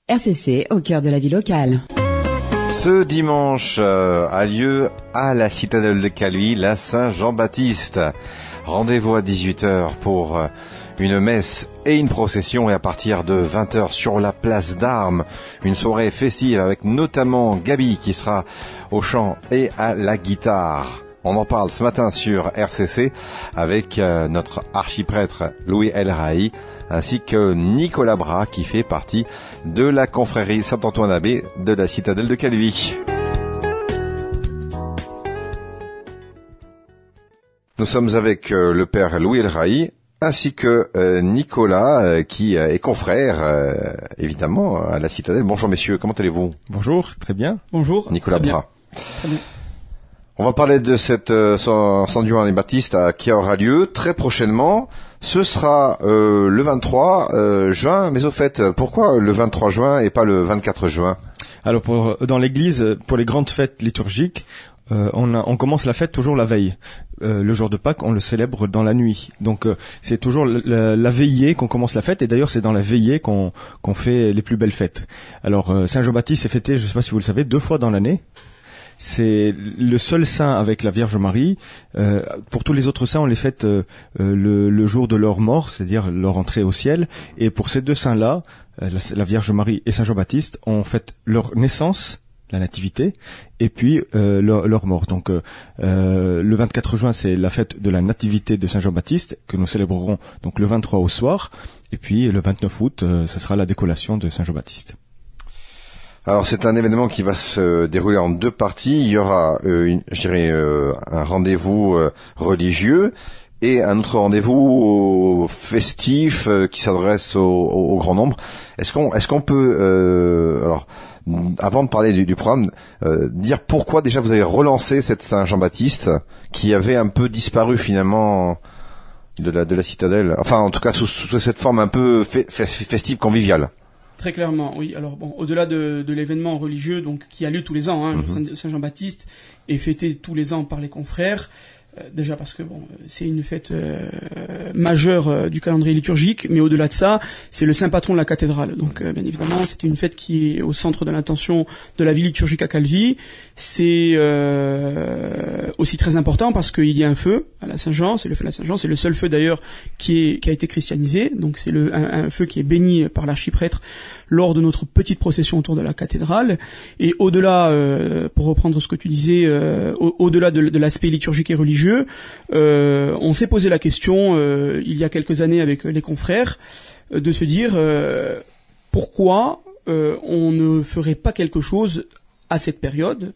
RCC, au cœur de la vie locale. Ce dimanche a lieu à la citadelle de Calvi, la Saint-Jean-Baptiste. Rendez-vous à 18h pour une messe et une procession, et à partir de 20h sur la place d'Armes, une soirée festive avec notamment Gabi qui sera au chant et à la guitare. On en parle ce matin sur RCC avec notre archiprêtre Louis El Rahi ainsi que Nicolas Bras qui fait partie de la confrérie Saint-Antoine-Abbé de la citadelle de Calvi. Nous sommes avec le père Louis El Rahi ainsi que Nicolas qui est confrère évidemment à la citadelle. Bonjour messieurs, comment allez-vous? Bonjour, très bien. Bonjour. Nicolas Bras. Très bien. On va parler de cette Saint-Jean-Baptiste qui aura lieu très prochainement. Ce sera le 23 juin, mais au fait, pourquoi le 23 juin et pas le 24 juin? Alors dans l'église, pour les grandes fêtes liturgiques, on commence la fête toujours la veille. Le jour de Pâques, on le célèbre dans la nuit. Donc c'est toujours la veillée qu'on commence la fête, et d'ailleurs c'est dans la veillée qu'on fait les plus belles fêtes. Alors Saint-Jean-Baptiste est fêté, je ne sais pas si vous le savez, 2 fois dans l'année. C'est le seul saint avec la Vierge Marie. Pour tous les autres saints, on les fête le jour de leur mort, c'est-à-dire leur entrée au ciel. Et pour ces 2 saints-là, la Vierge Marie et Saint Jean-Baptiste, on fête leur naissance, la nativité, et puis leur mort. Donc le 24 juin, c'est la fête de la nativité de Saint Jean-Baptiste que nous célébrerons donc le 23 au soir. Et puis le 29 août, ce sera la décollation de Saint Jean-Baptiste. Alors c'est un événement qui va se dérouler en 2 parties. Il y aura, un rendez-vous religieux et un autre rendez-vous festif qui s'adresse au grand nombre. Est-ce qu'on peut, alors, avant de parler du programme, dire pourquoi déjà vous avez relancé cette Saint-Jean-Baptiste qui avait un peu disparu finalement de la citadelle. Enfin, en tout cas sous cette forme un peu festive, conviviale. Très clairement, oui. Alors bon, au-delà de l'événement religieux donc qui a lieu tous les ans, Saint-Jean-Baptiste est fêté tous les ans par les confrères. Déjà parce que c'est une fête majeure du calendrier liturgique, mais au-delà de ça, c'est le saint patron de la cathédrale. Donc bien évidemment, c'est une fête qui est au centre de l'attention de la vie liturgique à Calvi. C'est aussi très important parce qu'il y a un feu à la Saint-Jean, c'est le feu de la Saint-Jean, c'est le seul feu d'ailleurs qui a été christianisé. Donc c'est un feu qui est béni par l'archiprêtre lors de notre petite procession autour de la cathédrale. Et au-delà, pour reprendre ce que tu disais, au-delà de l'aspect liturgique et religieux, on s'est posé la question il y a quelques années avec les confrères de se dire pourquoi on ne ferait pas quelque chose à cette période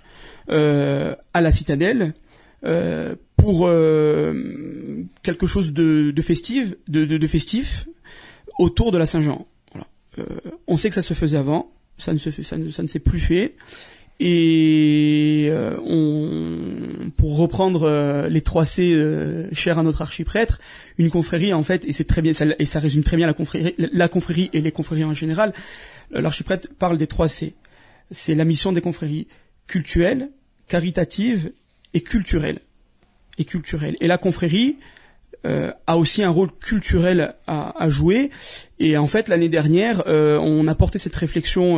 à la citadelle pour quelque chose de festif autour de la Saint-Jean. Voilà. On sait que ça se faisait avant, ça ne s'est plus fait. Et pour reprendre les 3C chers à notre archiprêtre, une confrérie en fait, et c'est très bien, ça résume très bien la confrérie et les confréries en général. L'archiprêtre parle des 3C. C'est la mission des confréries: cultuelle, caritative et culturelle. Et la confrérie a aussi un rôle culturel à jouer. Et en fait, l'année dernière, on a porté cette réflexion.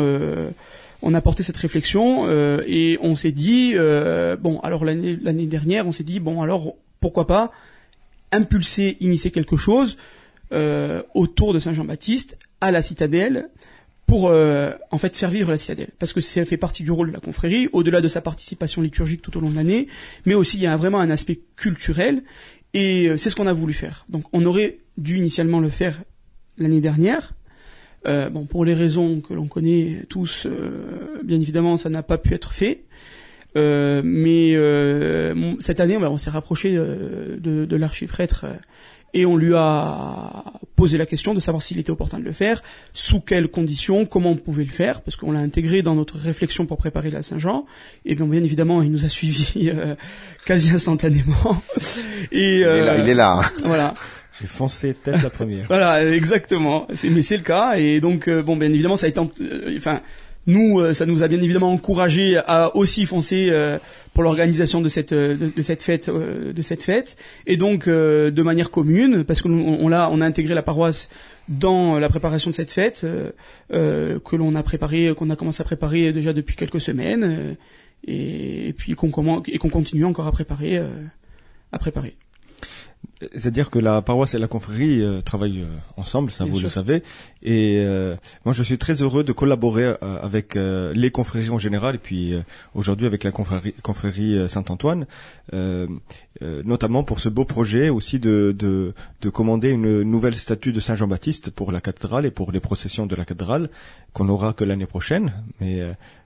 Et on s'est dit alors l'année dernière on s'est dit alors pourquoi pas initier quelque chose autour de Saint-Jean-Baptiste à la citadelle pour en fait faire vivre la citadelle, parce que ça fait partie du rôle de la confrérie au-delà de sa participation liturgique tout au long de l'année, mais aussi il y a vraiment un aspect culturel, et c'est ce qu'on a voulu faire. Donc on aurait dû initialement le faire l'année dernière. Pour les raisons que l'on connaît tous, bien évidemment, ça n'a pas pu être fait. Mais cette année, on s'est rapproché de l'archiprêtre et on lui a posé la question de savoir s'il était opportun de le faire, sous quelles conditions, comment on pouvait le faire, parce qu'on l'a intégré dans notre réflexion pour préparer la Saint-Jean. Et bien évidemment, il nous a suivis quasi instantanément. Et il est là. Voilà. J'ai foncé tête la première. Voilà, exactement. Mais c'est le cas. Et donc, bien évidemment, ça a été, nous, ça nous a bien évidemment encouragé à aussi foncer pour l'organisation de cette fête, et donc de manière commune, parce que on a intégré la paroisse dans la préparation de cette fête qu'on a commencé à préparer déjà depuis quelques semaines, et puis qu'on continue encore à préparer. C'est-à-dire que la paroisse et la confrérie travaillent ensemble, ça Bien vous sûr. le savez. Et moi, je suis très heureux de collaborer avec les confréries en général, et puis aujourd'hui avec la confrérie Saint-Antoine, notamment pour ce beau projet aussi de commander une nouvelle statue de Saint Jean-Baptiste pour la cathédrale et pour les processions de la cathédrale qu'on n'aura que l'année prochaine. Mais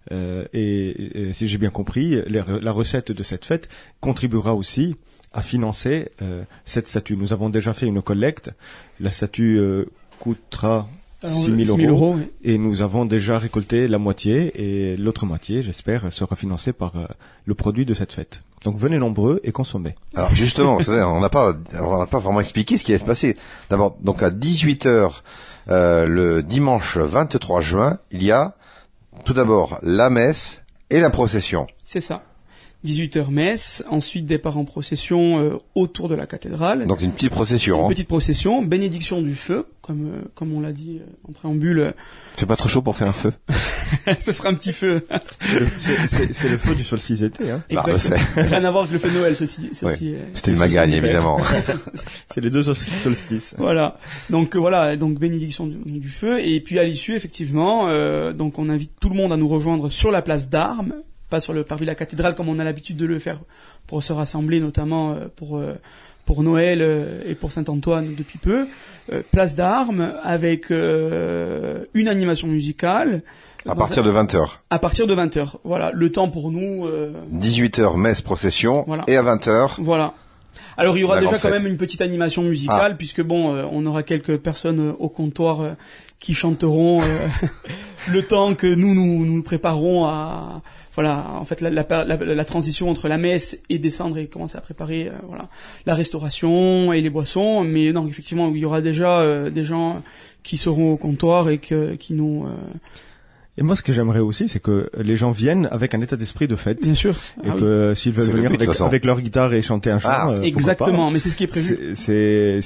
et si j'ai bien compris, la recette de cette fête contribuera aussi à financer cette statue. Nous avons déjà fait une collecte. La statue coûtera 6 000 euros, oui. et nous avons déjà récolté la moitié, et l'autre moitié, j'espère, sera financée par le produit de cette fête. Donc venez nombreux et consommez. Alors justement, on n'a pas vraiment expliqué ce qui allait se passer. D'abord, donc à 18h le dimanche 23 juin, il y a tout d'abord la messe et la procession. C'est ça. 18h messe, ensuite départ en procession autour de la cathédrale. Donc une petite C'est procession. une Hein. petite procession, bénédiction du feu, comme on l'a dit en préambule. C'est pas trop chaud pour faire un feu. Ce sera un petit feu. C'est le feu du solstice d'été. Hein. Bah, Exactement. Rien à voir avec le feu de Noël, ceci. Ouais. C'était une magagne, évidemment. C'est les deux solstices. Voilà. Donc donc bénédiction du feu, et puis à l'issue, effectivement, donc on invite tout le monde à nous rejoindre sur la place d'Armes, pas sur le parvis de la cathédrale comme on a l'habitude de le faire pour se rassembler, notamment pour Noël et pour Saint-Antoine depuis peu. Place d'Armes avec une animation musicale. À partir de 20h. À partir de 20h. Voilà, le temps pour nous. 18h messe procession, Voilà. et à 20h. Voilà. Alors il y aura La déjà grande quand fête. même une petite animation musicale, puisque on aura quelques personnes au comptoir qui chanteront le temps que nous préparons à en fait la transition entre la messe et descendre et commencer à préparer la restauration et les boissons. Mais non, effectivement, il y aura déjà des gens qui seront au comptoir et qui nous Et moi, ce que j'aimerais aussi, c'est que les gens viennent avec un état d'esprit de fête. bien sûr. Et que s'ils veulent C'est le venir but, de toute façon. avec leur guitare et chanter un chant, pourquoi Exactement, pas. mais c'est ce qui est prévu. C'est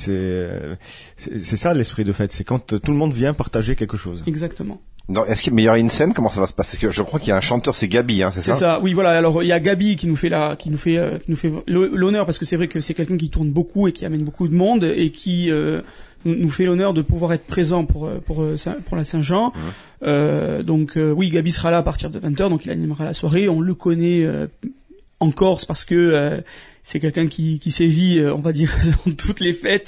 ça l'esprit de fête. C'est quand tout le monde vient partager quelque chose. Exactement. Non, mais il y aura une scène, comment ça va se passer? Parce que je crois qu'il y a un chanteur, c'est Gabi, hein, c'est ça? C'est ça. Oui, voilà. Alors il y a Gabi qui nous fait l'honneur, parce que c'est vrai que c'est quelqu'un qui tourne beaucoup et qui amène beaucoup de monde et qui nous fait l'honneur de pouvoir être présent pour la Saint-Jean. Donc oui, Gabi sera là à partir de 20h, donc il animera la soirée. On le connaît en Corse parce que c'est quelqu'un qui sévit, on va dire, dans toutes les fêtes.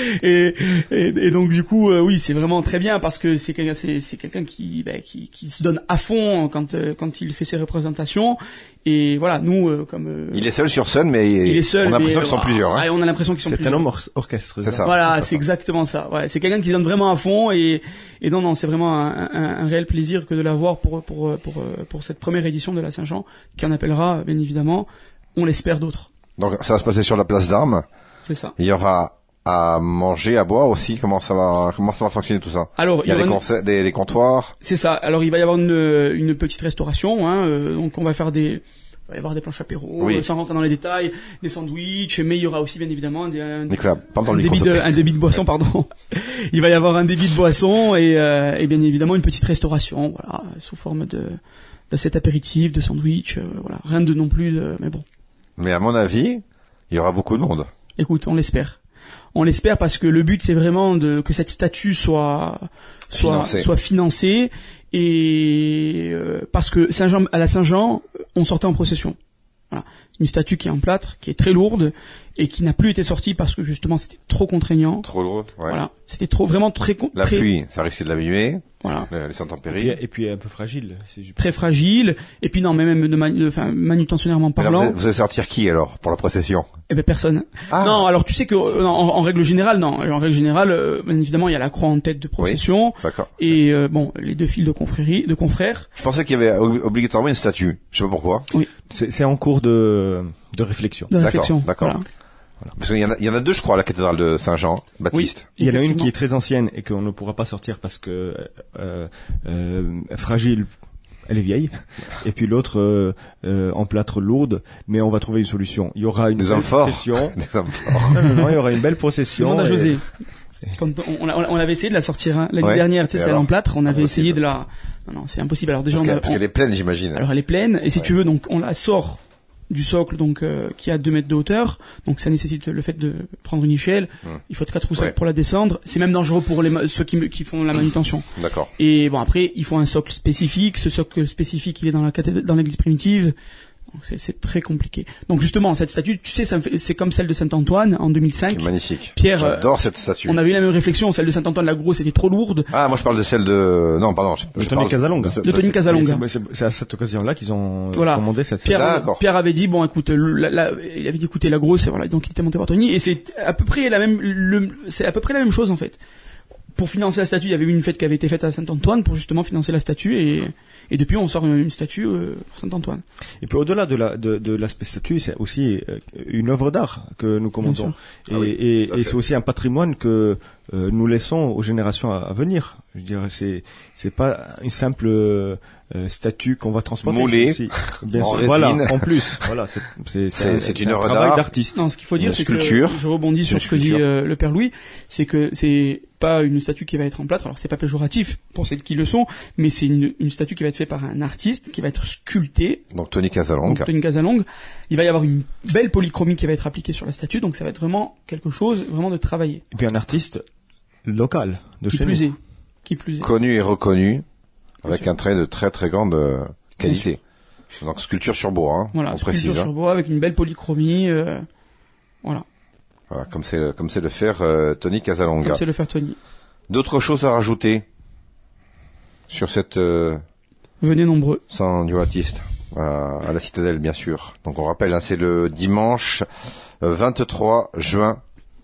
et donc du coup, oui, c'est vraiment très bien parce que c'est quelqu'un qui se donne à fond quand il fait ses représentations. Et voilà, nous comme Il est seul sur scène, mais il est seul, on a l'impression mais, qu'ils sont plusieurs. Hein. On a l'impression qu'ils sont C'est plusieurs. un homme orchestre. C'est ça. Voilà, c'est exactement ça. Ouais, c'est quelqu'un qui se donne vraiment à fond et non, c'est vraiment un réel plaisir que de l'avoir pour cette première édition de la Saint-Jean, qui en appellera bien évidemment, on l'espère, d'autres. Donc ça va se passer sur la place d'Armes. C'est ça. Il y aura à manger, à boire aussi. Comment ça va fonctionner tout ça? Alors Il y a des comptoirs. C'est ça. Alors il va y avoir une petite restauration, donc on va faire il va y avoir des planches apéro, Oui. sans rentrer dans les détails, des sandwichs, mais il y aura aussi bien évidemment Nicolas, pas dans un le micro, s'il te plaît. débit de boisson, pardon. Il va y avoir un débit de boisson et bien évidemment une petite restauration, voilà, sous forme d'assiette apéritif, de sandwich, voilà, rien de non plus, mais bon. Mais à mon avis, il y aura beaucoup de monde. Écoute, on l'espère. On l'espère parce que le but c'est vraiment que cette statue soit financée et parce que à la Saint-Jean, on sortait en procession. Voilà, une statue qui est en plâtre, qui est très lourde et qui n'a plus été sortie parce que justement c'était trop contraignant. Trop lourd. Ouais. Voilà, c'était vraiment très La pluie, ça risque de l'abîmer. Voilà. Les intempéries. Et puis un peu fragile. Très fragile. Et puis non, mais même manutentionnairement parlant. Alors, vous allez sortir qui alors pour la procession? Eh ben personne. Ah. Non, alors tu sais que en règle générale, non. En règle générale, bien évidemment, il y a la croix en tête de procession. Oui, d'accord. Et les deux files de confrères. Je pensais qu'il y avait obligatoirement une statue. Je sais pas pourquoi. Oui. C'est en cours de réflexion. De réflexion. D'accord. Voilà. Parce qu'il y en a deux, je crois, à la cathédrale de Saint-Jean-Baptiste. Il y en a une Effectivement. qui est très ancienne et qu'on ne pourra pas sortir parce que fragile elle est vieille, et puis l'autre en plâtre lourde, mais on va trouver une solution. Il y aura une belle procession. Des hommes forts. Non, il y aura une belle procession. Demande à José. Quand on avait essayé de la sortir l'année dernière, tu sais, celle en plâtre, on avait essayé de la. Non, c'est impossible. Alors déjà, parce qu'elle est pleine, j'imagine. Alors elle est pleine, et si tu veux, donc on la sort du socle, donc qui a 2 mètres de hauteur, donc ça nécessite le fait de prendre une échelle. Il faut 4 ou 5 pour la descendre. C'est même dangereux pour ceux qui font la manutention. D'accord. Et bon, après, il faut un socle spécifique. Ce socle spécifique, il est dans l'église primitive. Donc c'est très compliqué. Donc justement, cette statue, tu sais, c'est comme celle de Saint-Antoine en 2005. C'est magnifique. Pierre, j'adore cette statue. On avait eu la même réflexion. Celle de Saint-Antoine, la grosse, était trop lourde. Ah, moi je parle de celle de... Non, pardon. De Tony Casalonga. De Tony Casalonga. C'est à cette occasion-là qu'ils ont commandé cette statue. Pierre avait dit, bon, écoute, il avait dit, écoutez, la grosse, voilà, donc il était monté voir Tony, et c'est à peu près la même chose en fait. Pour financer la statue, il y avait eu une fête qui avait été faite à Saint-Antoine pour justement financer la statue, et depuis on sort une statue pour Saint-Antoine. Et puis au-delà de l'aspect statue, c'est aussi une œuvre d'art que nous commandons, et c'est aussi un patrimoine que nous laissons aux générations à venir. Je dirais, c'est pas une simple statue qu'on va transporter. Moulée, bien sûr. résine. Voilà, en plus. Voilà, c'est une œuvre travail d'art, d'artiste. Non, ce qu'il faut dire, c'est que je rebondis sur ce que dit le Père Louis, c'est que c'est pas une statue qui va être en plâtre. Alors c'est pas péjoratif pour celles qui le sont, mais c'est une statue qui va être faite par un artiste, qui va être sculptée. Donc Tony Casalonga. Il va y avoir une belle polychromie qui va être appliquée sur la statue, donc ça va être vraiment quelque chose vraiment de travaillé. Et puis un artiste local de chez nous. Qui plus est. Connu et reconnu, avec un trait de très très grande qualité. Donc sculpture sur bois, hein, voilà, on précise. Sculpture sur bois avec une belle polychromie, voilà. Voilà, comme c'est le faire Tony Casalonga. Comme c'est le faire Tony. D'autres choses à rajouter sur cette venez nombreux. Saint-Jean-Baptiste à la Citadelle, bien sûr. Donc on rappelle, hein, c'est le dimanche 23 juin.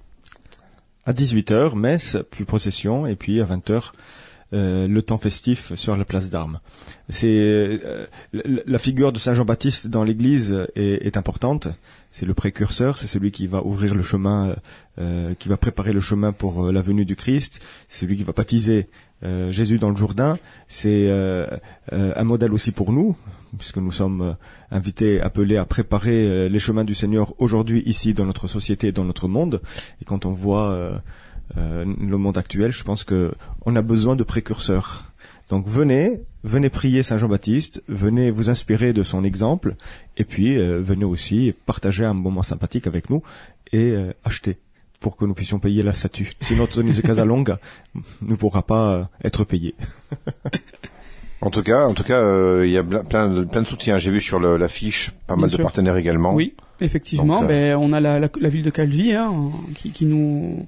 À 18h, messe, puis procession, et puis à 20h, le temps festif sur la place d'Armes. C'est la figure de Saint Jean-Baptiste dans l'Église est importante. C'est le précurseur, c'est celui qui va ouvrir le chemin, qui va préparer le chemin pour la venue du Christ. C'est celui qui va baptiser Jésus dans le Jourdain. C'est un modèle aussi pour nous, puisque nous sommes invités, appelés à préparer les chemins du Seigneur aujourd'hui, ici, dans notre société, dans notre monde. Et quand on voit le monde actuel, je pense que on a besoin de précurseurs. Donc venez prier Saint Jean-Baptiste, venez vous inspirer de son exemple, et puis venez aussi partager un moment sympathique avec nous et acheter pour que nous puissions payer la statue. Sinon, Tony Casalonga ne pourra pas être payé. En tout cas, il y a plein de soutiens. J'ai vu sur l'affiche pas mal de partenaires également. Oui, effectivement. Donc, on a la ville de Calvi, hein, qui nous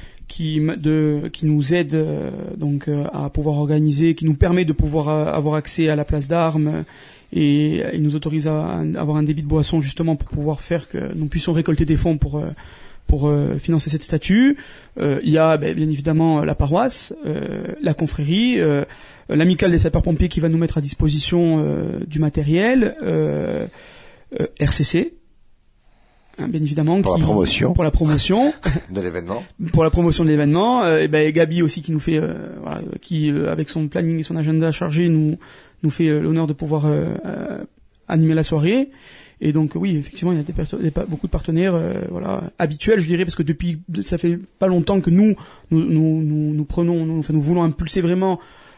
aide donc à pouvoir organiser, qui nous permet de pouvoir avoir accès à la place d'Armes, et il nous autorise à avoir un débit de boisson justement pour pouvoir faire que nous puissions récolter des fonds pour financer cette statue. Il y a bien évidemment la paroisse, la confrérie, l'amicale des sapeurs-pompiers qui va nous mettre à disposition du matériel, RCC, hein, bien évidemment, pour la promotion de l'événement. Pour la promotion de l'événement, et Gabi aussi qui nous fait, qui avec son planning et son agenda chargé nous fait l'honneur de pouvoir animer la soirée. Et donc oui, effectivement, il y a beaucoup de partenaires, habituels, je dirais, parce que ça fait pas longtemps que nous voulons impulser vraiment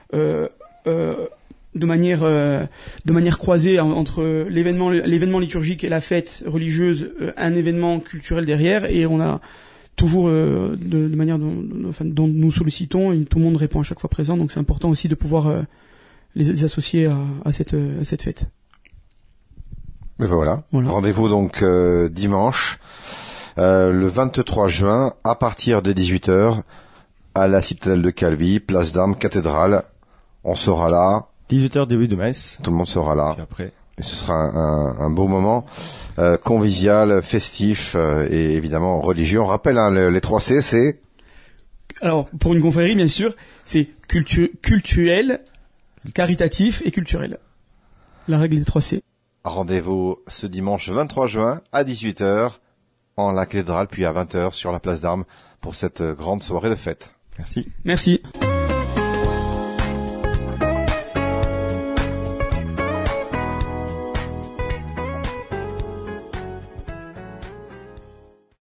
de manière croisée entre l'événement liturgique et la fête religieuse, un événement culturel derrière, et on a toujours de manière dont nous sollicitons, et tout le monde répond à chaque fois présent, donc c'est important aussi de pouvoir les associer à cette fête. Mais voilà. Rendez-vous donc dimanche, le 23 juin, à partir de 18h, à la Citadelle de Calvi, place d'Armes, cathédrale. On sera là. 18h, début de messe. Tout le monde sera là. Puis après. Et ce sera un beau moment convivial, festif et évidemment religieux. On rappelle, hein, les 3 C, c'est... Alors, pour une confrérie, bien sûr, c'est cultuel, caritatif et culturel. La règle des 3 C. Rendez-vous ce dimanche 23 juin à 18h en la cathédrale, puis à 20h sur la place d'Armes pour cette grande soirée de fête. Merci. Merci.